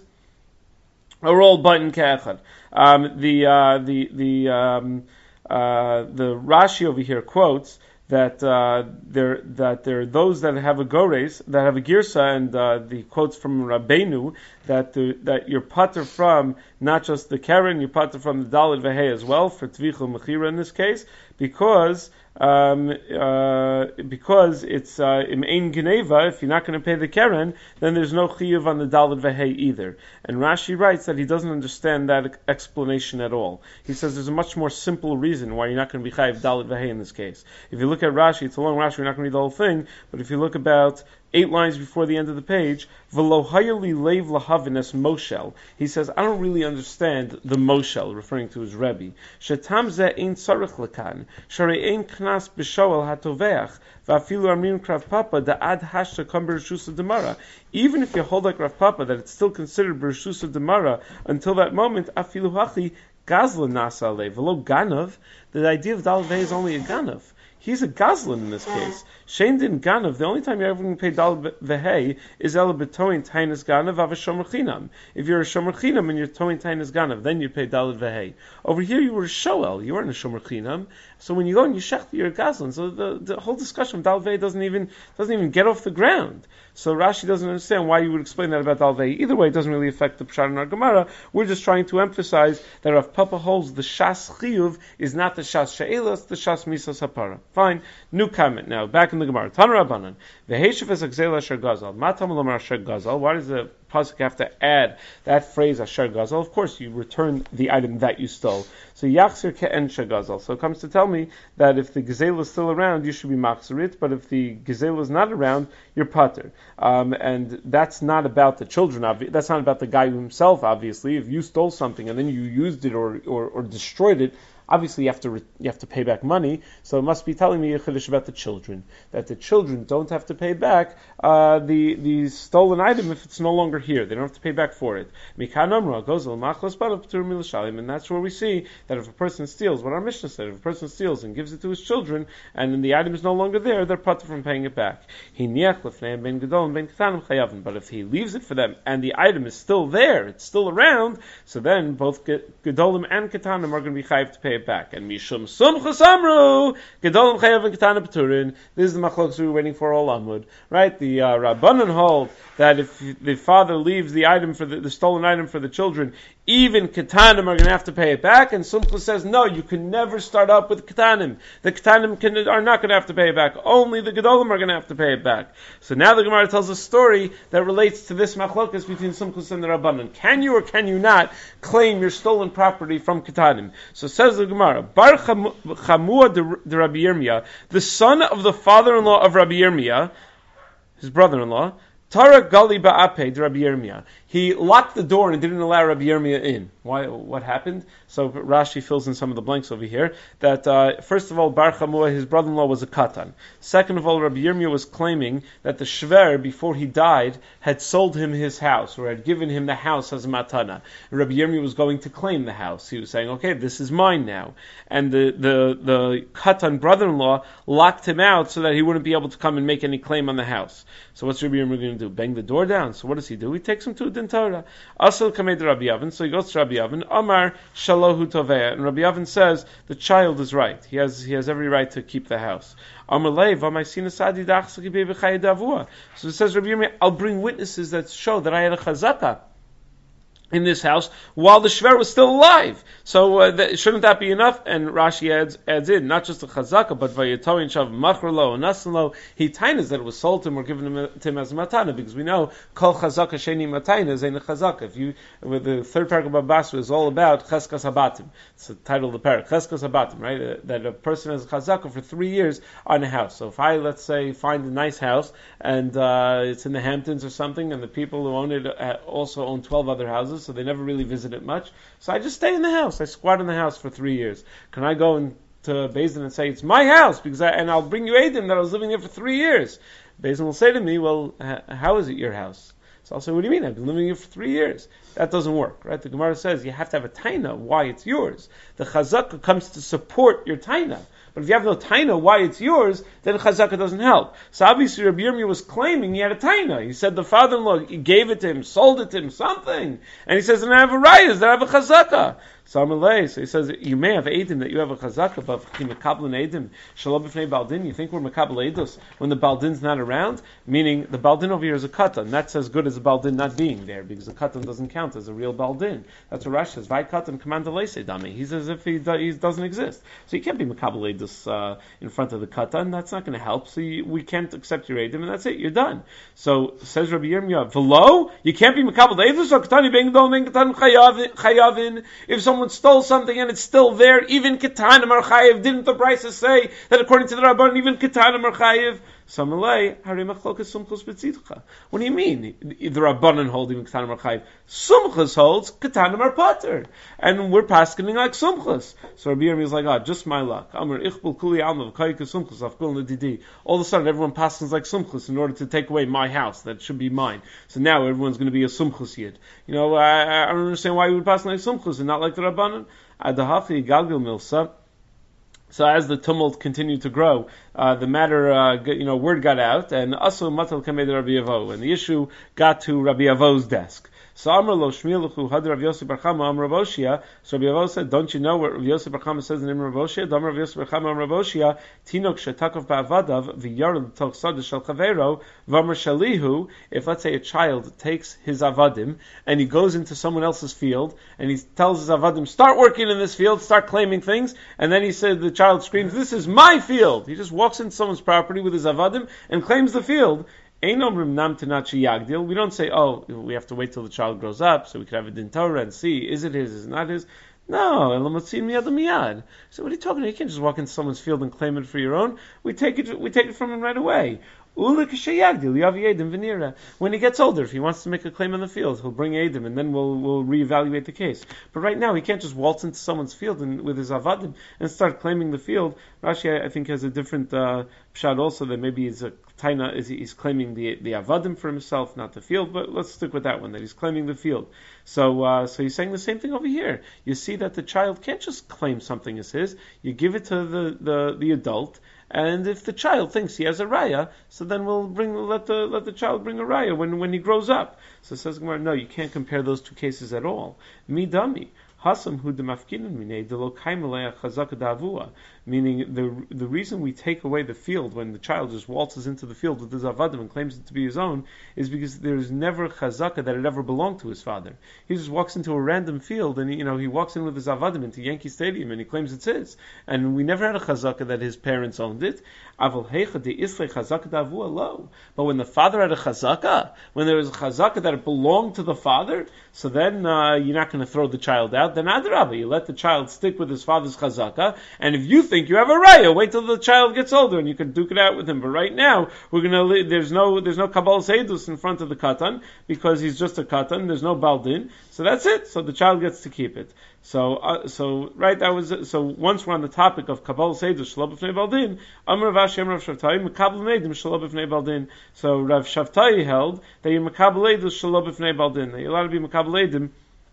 A: are all button kechad. Um, the uh, the the um, uh, the Rashi over here quotes that uh, there that there are those that have a gores that have a girsa, and uh, the quotes from Rabbeinu that the, that you're pater from not just the keren, you're pater from the dalet vehei as well for tvichul mechira in this case, because um, uh, because it's uh, im ein geneva. If you're not going to pay the keren, then there's no chiyuv on the dalet vehei either. And Rashi writes that he doesn't understand that explanation at all. He says there's a much more simple reason why you're not going to be chayiv dalet vehei in this case. If you look at Rashi, it's a long Rashi, we're not going to read the whole thing, but if you look about eight lines before the end of the page, v'lo hayali leiv lahavines moshel. He says, I don't really understand the moshel, referring to his Rebbe. Shetam ze ein tzarich lekan, sharei ein knas b'shoel hatoveach, v'afilu armin Rav Papa da'ad hashta kam b'rishusa demara. Even if you hold like Rav Papa that it's still considered b'rishusa demara until that moment, afilu hachi gazlan nasa leiv v'lo ganav. The idea of dalvei is only a ganav. He's a gazlan in this case. Shein din ganav. The only time you're ever going to pay dal vehei is el betoin tainas ganav av a shomer chinam. If you're a shomer chinam and you're toin tainas ganav, then you pay dal vehei. Over here you were a shoel. You weren't a shomer chinam. So when you go and you shech, you're a gazlan. So the, the whole discussion of dal vehei doesn't even doesn't even get off the ground. So Rashi doesn't understand why you would explain that about dal vehei. Either way, it doesn't really affect the pshat in our Gemara. We're just trying to emphasize that Rav Papa holds the shas chiyuv is not the shas she'ela, it's the shas misas hapara. Fine. New comment now. Back in the Gemara. Tana Rabbanan. V'heishav es agzela asher gazal. Matam lomar asher gazal. Why does the pasuk have to add that phrase asher gazal? Of course, you return the item that you stole. So yachzir ke'en shagazal. So it comes to tell me that if the gazela is still around, you should be machzirit. But if the gazela is not around, you're pater. Um, and that's not about the children. Obvi- that's not about the guy himself. Obviously, if you stole something and then you used it or or, or destroyed it, obviously you have to re- you have to pay back money. So it must be telling me a chiddush about the children, that the children don't have to pay back uh, the the stolen item if it's no longer here. They don't have to pay back for it. And that's where we see that if a person steals, what our Mishnah said, if a person steals and gives it to his children, and then the item is no longer there, they're put from paying it back. But if he leaves it for them and the item is still there, it's still around, so then both Gedolim and Ketanim are going to be chayiv to pay it back. And Mishum Sumchus Amru, Gedolim chayav and Ketanim Peturin. This is the machlokes we were waiting for all Amud, right? The uh, Rabbanan hold that if the father leaves the item for the, the stolen item for the children, even Ketanim are going to have to pay it back. And Sumchus says, no, you can never start up with Ketanim. The Ketanim can, are not going to have to pay it back. Only the Gedolim are going to have to pay it back. So now the Gemara tells a story that relates to this machlokas between Sumchus and the Rabbanan. Can you or can you not claim your stolen property from Ketanim? So says the Gemara, Bar Chamua de Rabbi Yirmiyah, the son of the father-in-law of Rabbi Yirmiyah, his brother-in-law, Tara Gali Ba'ape de Rabbi Yirmiyah. He locked the door and didn't allow Rabbi Yirmiyah in. Why? What happened? So Rashi fills in some of the blanks over here. That uh, first of all, Bar Chamua, his brother-in-law, was a katan. Second of all, Rabbi Yirmiyah was claiming that the shver, before he died, had sold him his house, or had given him the house as a matana. And Rabbi Yirmiyah was going to claim the house. He was saying, okay, this is mine now. And the, the, the katan brother-in-law locked him out so that he wouldn't be able to come and make any claim on the house. So what's Rabbi Yirmiyah going to do? Bang the door down? So what does he do? He takes him to a din Torah. Asal kamed Rabbi Yavin. So he goes to Rabbi Yavin. Amar shalohu tovea. And Rabbi Yavin says the child is right. He has he has every right to keep the house. Amar lei v'maisina sadi dachsaki bevechayei davua. So it says Rabbi Yirmiyah, I'll bring witnesses that show that I had a chazaka in this house while the shver was still alive. So uh, that, shouldn't that be enough? And Rashi adds, adds in not just the chazaka, but vayatoin shav machrlo and nasanlo. He tainas that it was sold to him or given him, to him as a matana, because we know kol chazaka sheni matainas ain't a chazaka. If you, with the third paragraph of Basra is all about cheskas habatim. It's the title of the paragraph, cheskas habatim, right? Uh, that a person has a chazaka for three years on a house. So if I, let's say, find a nice house and uh, it's in the Hamptons or something, and the people who own it uh, also own twelve other houses, so they never really visit it much. So I just stay in the house. I squat in the house for three years. Can I go in to Beis Din and say, it's my house, because I, and I'll bring you Eidim that I was living there for three years. Beis Din will say to me, well, h- how is it your house? So I'll say, what do you mean? I've been living here for three years. That doesn't work, right? The Gemara says you have to have a taina why it's yours. The chazaka comes to support your taina. But if you have no taina why it's yours, then chazaka doesn't help. So obviously Rabbi Yirmiyah was claiming he had a taina. He said the father-in-law he gave it to him, sold it to him, something. And he says, and I have a rayas, that I have a chazaka. So Amalei, so he says, you may have Eidim that you have a chazaka, but Mekabel and Eidim, Shalom B'fnei Baldin, you think we're Mekabel Eidos when the Baldin's not around? Meaning, the Baldin over here is a katan. That's as good as the Baldin not being there, because the katan doesn't count as a real Baldin. That's what Rashi says, Vai katan command dami. He's as if he, do, he doesn't exist. So you can't be Mekabel Eidos uh, in front of the katan, that's not going to help, so you, we can't accept your Eidim, and that's it, you're done. So, says Rabbi Yirmiyah, V'lo, you can't be Mekabel Eidos, or Katani being Dol, being Katan Chayavin, if someone Someone stole something and it's still there, even Ketanim are chayiv. Didn't the Brisa say that according to the Rabban, even Ketanim are chayiv? Samalei, Hari Machlokas Sumchus B'tzidcha. What do you mean? The Rabbanan hold even Ketanim are chayiv. Sumchus holds Ketanim are pater, and we're paskening like Sumchus. So Rabbi Yirmiyah is like, ah, oh, just my luck. Amar Ichbul Kuli Alma V'Kayika Sumchus Afkul Nedidi. All of a sudden, everyone paskens like Sumchus in order to take away my house that should be mine. So now everyone's going to be a Sumchus yid. You know, I, I don't understand why you would pass like Sumchus and not like the Rabbanan. Adahachi Galgil Milsa. So as the tumult continued to grow, uh, the matter, uh, you know, word got out, and Asu Matal Kamed Rabbi Avo, and the issue got to Rabbi Avo's desk. So Amar lo Shmiluchu Had Rav Yosef Bar Chama Amar Rav Oshia. So Rabbi Avo said, don't you know what Rav Yosef Bar Chama says in the name of Rav Oshia? Damar Rav Yosef Bar Chama Amar Rav Oshia, Tinok Shetakov Ba'avadav V'yarad Toch Sada Shel Chavero V'amar Shalihu. If let's say a child takes his avadim and he goes into someone else's field and he tells his avadim, start working in this field, start claiming things, and then he said the child screams, this is my field. He just walks into someone's property with his avadim and claims the field. We don't say, oh, we have to wait till the child grows up so we can have a din Torah and see, is it his, is it not his? No, so what are you talking about? You can't just walk into someone's field and claim it for your own. We take it, we take it from him right away. When he gets older, if he wants to make a claim on the field, he'll bring Eidim, and then we'll we'll reevaluate the case. But right now, he can't just waltz into someone's field and, with his avadim and start claiming the field. Rashi, I think, has a different uh, pshat also, that maybe he's a taina, is he's claiming the the avadim for himself, not the field. But let's stick with that one, that he's claiming the field. So uh, so he's saying the same thing over here. You see that the child can't just claim something as his. You give it to the the, the adult. And if the child thinks he has a raya, so then we'll bring let the let the child bring a raya when when he grows up. So says Gemara, no, you can't compare those two cases at all. Mi dami. Hasam hu demafkinin minei de lo kaimaleya chazaka davua. Meaning the the reason we take away the field when the child just waltzes into the field with his avadim and claims it to be his own is because there's never chazaka that it ever belonged to his father. He just walks into a random field and he, you know he walks in with his avadim into Yankee Stadium and he claims it's his. And we never had a chazaka that his parents owned it. Aval heicha de islay chazaka davua lo. But when the father had a chazaka, when there was a chazaka that it belonged to the father, so then uh, you're not going to throw the child out. Then adrabah, you let the child stick with his father's chazaka, and if you think you have a raya, wait till the child gets older and you can duke it out with him. But right now, we're gonna there's no there's no kabbalah seidus in front of the katan because he's just a katan. There's no baldin, so that's it. So the child gets to keep it. So uh, so right that was so once we're on the topic of kabbalah seidus shelo b'fnei baldin, Amar Rav Ashi Amar Rav Shavtai mekabel meidim shelo b'fnei baldin. So Rav Shavtai held that you mekabel eidus shelo b'fnei baldin. That you're allowed to be mekabel edim.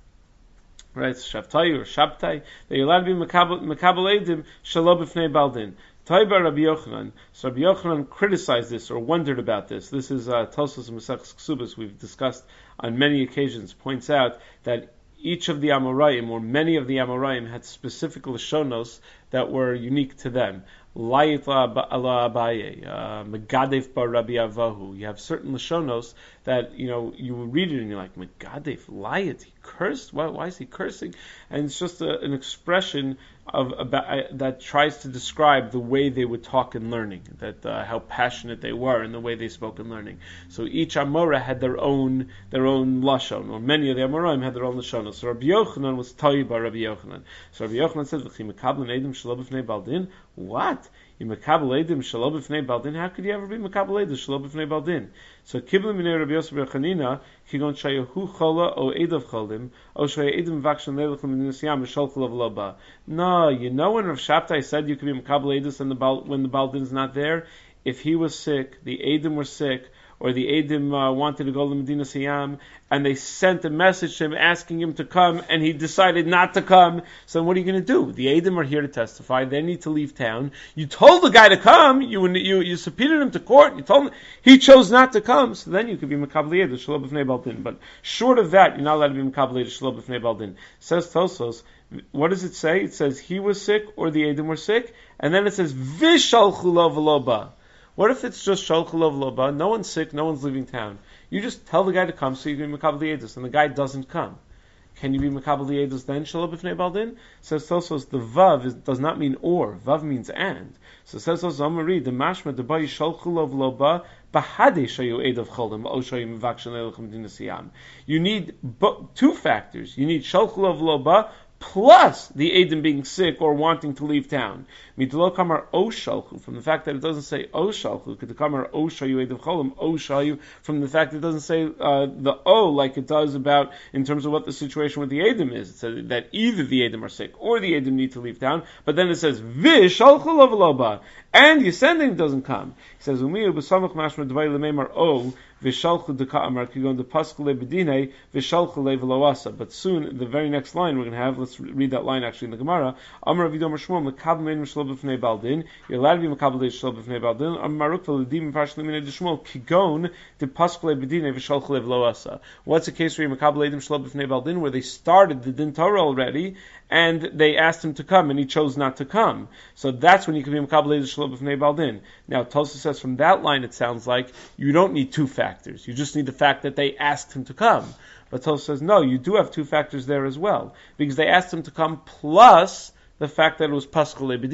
A: Right, Shavtai or Shabtai, that you're allowed to be Mekabel Eidim Shelo B'fnei Baldin. Taiba Rabbi Yochanan. So Rabbi Yochanan criticized this or wondered about this. This is uh, Tosfos Maseches Ksubos, we've discussed on many occasions, points out that each of the Amoraim, or many of the Amoraim, had specific Lashonos that were unique to them. Layit ala Abaye, Megadef bar Rabbi Avahu. You have certain Lashonos that, you know, you read it and you're like, Megadef, Layit, he cursed? Why, why is he cursing? And it's just a, an expression of about, uh, that tries to describe the way they would talk in learning, that uh, how passionate they were in the way they spoke in learning. So each Amora had their own their own Lashon, or many of the Amoraim had their own Lashonos. So Rabbi Yochanan was Tayyib by Rabbi Yochanan. So Rabbi Yochanan said, V'chi mekabel eidim shelo b'fnei baldin. What? You mekabel eidim shelo b'fnei baldin? How could you ever be mekabel eidim shelo b'fnei baldin? So kiblu minei Rabbi Yosef bar Chanina kigon shayahu chola o edav cholim o shaya edim vakshan leilach l'medinas yam v'shol cholav lo ba. No, you know when Rav Shabtai said you could be mekabel eidim and the bal, when the baldin's not there, if he was sick, the edim were sick, or the Eidim uh, wanted to go to Medina Siyam, and they sent a message to him asking him to come, and he decided not to come. So what are you going to do? The Eidim are here to testify. They need to leave town. You told the guy to come. You you, you subpoenaed him to court. You told him he chose not to come. So then you could be Mekabel Eidim Shelo B'fnei Baldin. But short of that, you're not allowed to be Mekabel Eidim Shelo B'fnei Baldin. Says Tosos. What does it say? It says he was sick or the Eidim were sick, and then it says Vishalchu lo v'lo ba. What if it's just Shalchu lo v'lo ba? No one's sick, no one's leaving town. You just tell the guy to come so you can be Mekabel Eidos, and the guy doesn't come. Can you be Mekabel Eidos then Shelo B'fnei Baldin? Says Tosos, the Vav is, does not mean or. Vav means and. So says Tosos, I'm going to read, the Mashma, the Bayi Shalchu lo v'lo ba, Bahade shayu edav cholim, o shayu mevakshan leilach medina siyam. You need bu- two factors. You need Shalchu lo v'lo ba, plus the Eidim being sick or wanting to leave town. Mitlo kamar o shalchu, from the fact that it doesn't say o shalchu, could kamar o shayu edav cholim, o shayu, from the fact that it doesn't say uh, the o like it does about in terms of what the situation with the Eidim is. It says that either the Eidim are sick or the Eidim need to leave town, but then it says vish shalchu lo v'lo ba, and the sending doesn't come. He says umiyu b'samach mashma d'vay lememar o vishalchu deka amar kigon de paskule bedine vishalchu le v'loasa. But soon the very next line we're going to have, let's read that line actually in the Gemara. Amar Avidomar Shmuel mekabel meidim shelo b'fnei baldin. You're allowed to be mekabel shelo b'fnei baldin. Amar Maruk v'ledim v'parshlim minei d'Shmuel kigon de paskule bedine vishalchu le v'loasa. What's the case where you mekabel meidim shelo b'fnei baldin, where they started the din Torah already and they asked him to come and he chose not to come? So that's when you can be mekabel meidim shelo b'fnei baldin. Now Tosa says from that line it sounds like you don't need two factors. You just need the fact that they asked him to come. But Tosa says, no, you do have two factors there as well. Because they asked him to come plus the fact that it was Paschal Bedine.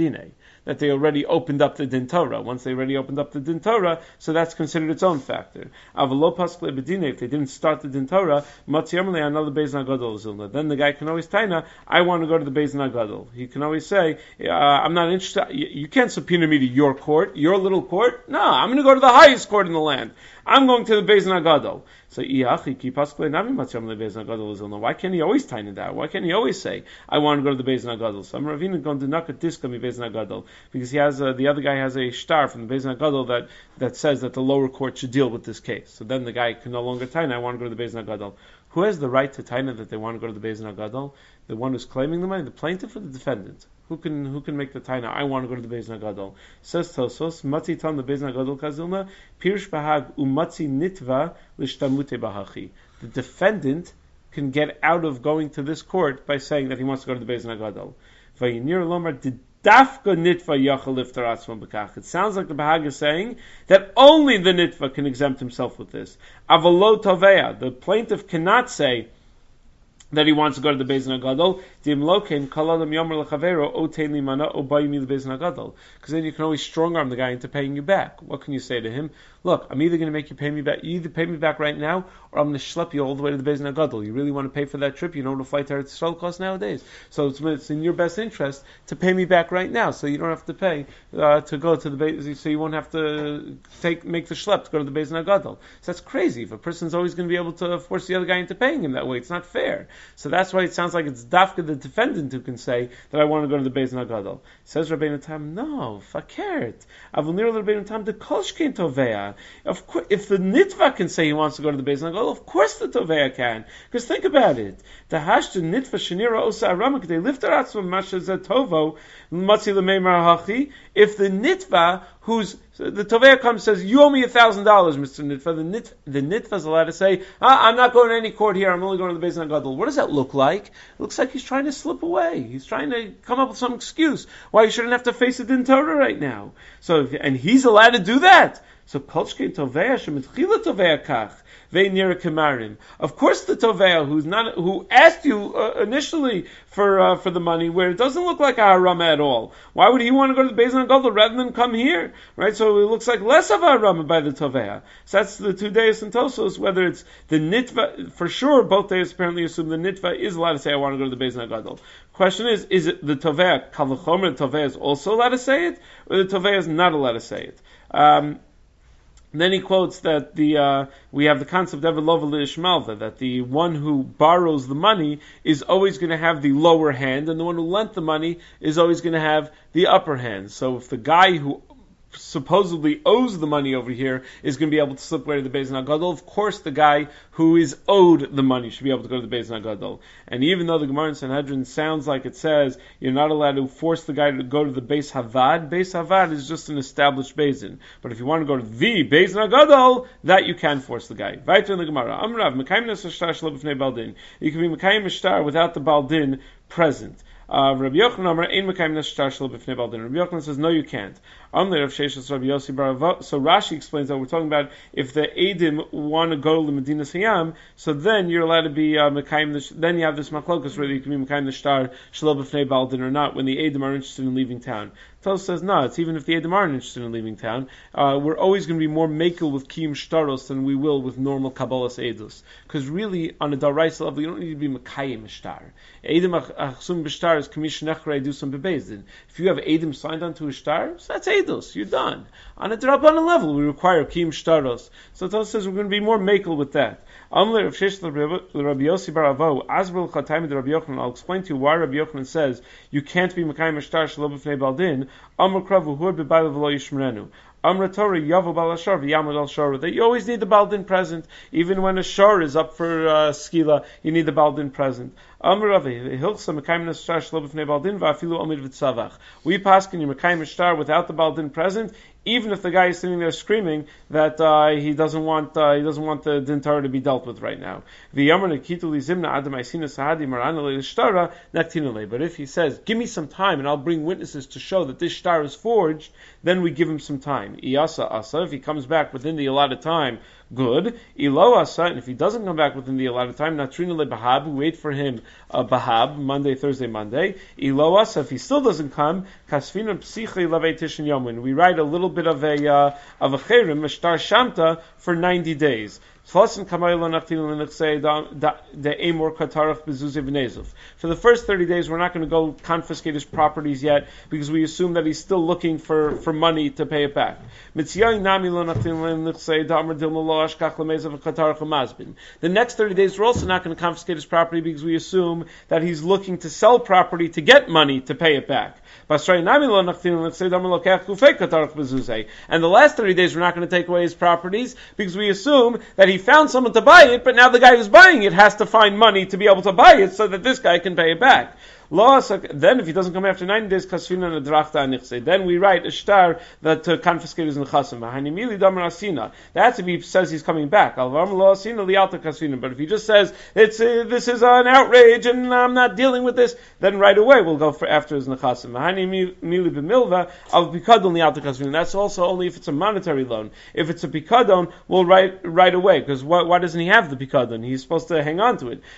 A: that they already opened up the Din Torah. Once they already opened up the Din Torah, so that's considered its own factor. Avalo Paskle Bedine, if they didn't start the Din Torah, Matziyamale another Beis Nagadol Zilna. Then the guy can always taina, I want to go to the Beis Nagadol. He can always say, uh, I'm not interested, you, you can't subpoena me to your court, your little court. No, I'm going to go to the highest court in the land. I'm going to the Beis Nagadol. So, why can't he always tie that? Why can't he always say, I want to go to the Beis Nagadol? So, I'm Ravina going to knock a diska mi Beis Nagadol, because he has a, the other guy has a star from the Beis Nagadol that, that says that the lower court should deal with this case. So then the guy can no longer tie, I want to go to the Beis Nagadol. Who has the right to tie that they want to go to the Beis Nagadol? The one who's claiming the money, the plaintiff or the defendant? Who can who can make the taina? I want to go to the Beis Nagadol. Says Tosos, Matzi Tan the Beis Nagadol Kazilna, Pirsh Bahag Umatzi Nitva Lishtamute Bahachi. The defendant can get out of going to this court by saying that he wants to go to the Beis Nagadol. Vayinir Lomar did Dafka Nitva Yachal Liftar Atzma B'kach. It sounds like the Bahag is saying that only the Nitva can exempt himself with this. Avalo Tovea, the plaintiff cannot say that he wants to go to the Beis Nagadol, because then you can always strong arm the guy into paying you back. What can you say to him? Look, I'm either going to make you pay me back, you either pay me back right now, or I'm going to schlep you all the way to the Beis Nagadol. You really want to pay for that trip? You know what a flight to Eretz Yisrael costs nowadays. So it's, it's in your best interest to pay me back right now, so you don't have to pay uh, to go to the Beis, so you won't have to take make the schlep to go to the Beis Nagadol. So that's crazy. If a person's always going to be able to force the other guy into paying him that way, it's not fair. So that's why it sounds like it's Dafka, the defendant, who can say that I want to go to the Beis Nagadol. Says Rabbeinu Tam, no, fakert. Avunir Rabbeinu Tam, the kolshkein tovea. Of course, if the Nitva can say he wants to go to the Beis Nagadol, of course the tovea can. Because think about it. The hashta Nitva shenira osa aramak, they lift their atzma masha zetovo, matzi lemeimar hachi. If the Nitva, who's the Tovea comes and says, you owe me a thousand dollars, Mister Nitva. The, nit, the Nitva is allowed to say, ah, I'm not going to any court here, I'm only going to the Beis Nagadol. What does that look like? It looks like he's trying to slip away. He's trying to come up with some excuse why he shouldn't have to face a Din Torah right now. So, if, and he's allowed to do that. So, Kolchke Tovea, Shemitchila Tovea Kach. Of course, the Tovea who's not who asked you uh, initially for uh, for the money, where it doesn't look like a harama at all. Why would he want to go to the Beis Nagadol rather than come here, right? So it looks like less of a harama by the Tovea. So that's the two days in Tosos. Whether it's the Nitva, for sure, both days apparently assume the Nitva is allowed to say, "I want to go to the Beis Nagadol." Question is, is it the Tovea Kavachomer? The Tovea is also allowed to say it, or the Tovea is not allowed to say it? Um, Then he quotes that the uh, we have the concept of Evelova Ishmalva, that the one who borrows the money is always going to have the lower hand, and the one who lent the money is always going to have the upper hand. So if the guy who supposedly owes the money over here is going to be able to slip away to the Beis Nagadol, of course the guy who is owed the money should be able to go to the Beis Nagadol. And even though the Gemara in Sanhedrin sounds like it says you're not allowed to force the guy to go to the Beis Havad, Beis Havad is just an established Beis-Din. But if you want to go to the Beis Nagadol, that you can force the guy. Weiter in the Gemara, Amrav, Mekayim Nesashtar Shlo B'fnei Baldin. You can be Mekayim Neshtar without the Baldin present. Uh, Rabbi Yochanan Amar Ein Mekayim Neshtar Shlo B'fnei Baldin. Rabbi Yochanan says no, you can't. Amr Rav Sheshes Rabbi Yossi Bar. So Rashi explains that we're talking about if the Eidim want to go to the Medina Siyam, so then you're allowed to be uh, Mekayim. Then you have this Maklokas whether you can be Mekayim Neshtar Shlo B'fnei Baldin or not when the Eidim are interested in leaving town. Tos says no, it's even if the Eidim aren't interested in leaving town, uh, we're always going to be more makel with Kiyum Shtaros than we will with normal Kabbalas Eidus. Because really, on a Daraisa level, you don't need to be Mekayim Shtar. Eidim Achsum B'Shtar is Kamish Nechrei Dusam Bebezdin. If you have Eidim signed onto a Shtar, so that's Eidos, you're done. On a Drabanan level, we require Kiyum Shtaros. So Tos says we're going to be more makel with that. Amr Rav Sheshes Rabbi Yossi Bar Avo, Azrul Chatayim Rabbi Yochanan. I'll explain to you why Rabbi Yochanan says you can't be Mekayim Shtar Shlo B'fnei Baldin. Amr Kravu Hur B'Bayla V'Lo Yishmerenu. Amr Torah Yavo Balashar V'Yamad Al Shor. That you always need the Baldin present, even when a shor is up for uh, skila, you need the Baldin present. Amr Ravi Hilchsa Mekayim Neshtar Shlo B'fnei Baldin V'Afilu Omid V'Tzavach. We paskin you Mekayim Neshtar without the Baldin present, even if the guy is sitting there screaming that uh, he doesn't want uh, he doesn't want the Din Torah to be dealt with right now. But if he says, give me some time and I'll bring witnesses to show that this shtar is forged, then we give him some time. Iyasa asa, if he comes back within the allotted time, good. Iloasa, and if he doesn't come back within the allotted time, natrina le bahab, we wait for him a uh, bahab, Monday, Thursday, Monday. Iloasa, if he still doesn't come, kasfina psiche lavei tishin yomin. We write a little bit of a uh, of a cherim, a shtar shamta, for ninety days. For the first thirty days, we're not going to go confiscate his properties yet because we assume that he's still looking for, for money to pay it back. The next thirty days, we're also not going to confiscate his property because we assume that he's looking to sell property to get money to pay it back. And the last thirty days, we're not going to take away his properties because we assume that he found someone to buy it, but now the guy who's buying it has to find money to be able to buy it so that this guy can pay it back. Then, if he doesn't come after ninety days, kasfina nedrachta anichse. Then we write a shtar that to confiscate his nechasim. That's if he says he's coming back. But if he just says it's uh, this is an outrage and I'm not dealing with this, then right away we'll go for after his nechasim. That's also only if it's a monetary loan. If it's a pikadon, we'll write right away because why, why doesn't he have the pikadon? He's supposed to hang on to it.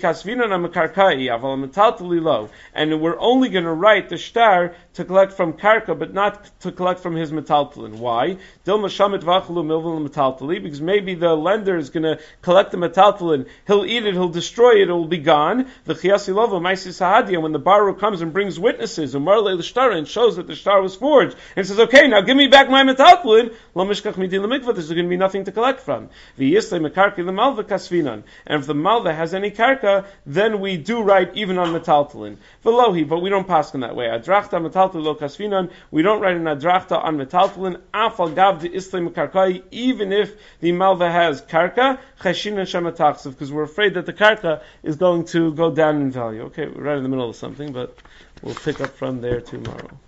A: And we're only going to write the shtar to collect from karka, but not to collect from his metaltalin. Why? Because maybe the lender is going to collect the metaltalin, he'll eat it, he'll destroy it, it will be gone. The when the borrower comes and brings witnesses, and shows that the shtar was forged, and says, okay, now give me back my metaltalin, there's going to be nothing to collect from. And if the malva has any karka, then we do write even on metaltalin. Velohi, but we don't pass in that way. Adrachta metaltalin lo kasfinan. We don't write an adrachta on metaltalin. Afal gav de isle mekarkai. Even if the malva has karka, cheshin and shematachsav, because we're afraid that the karka is going to go down in value. Okay, we're right in the middle of something, but we'll pick up from there tomorrow.